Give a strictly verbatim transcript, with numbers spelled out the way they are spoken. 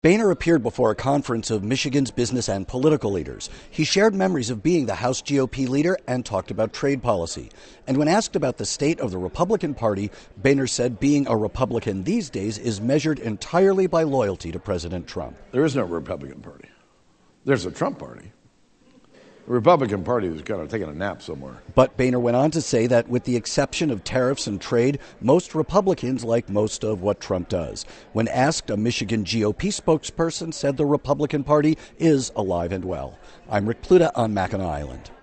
Boehner appeared before a conference of Michigan's business and political leaders. He shared memories of being the House G O P leader and talked about trade policy. And when asked about the state of the Republican Party, Boehner said being a Republican these days is measured entirely by loyalty to President Trump. There is no Republican Party. There's a Trump Party. The Republican Party is kind of taking a nap somewhere. But Boehner went on to say that with the exception of tariffs and trade, most Republicans like most of what Trump does. When asked, a Michigan G O P spokesperson said the Republican Party is alive and well. I'm Rick Pluta on Mackinac Island.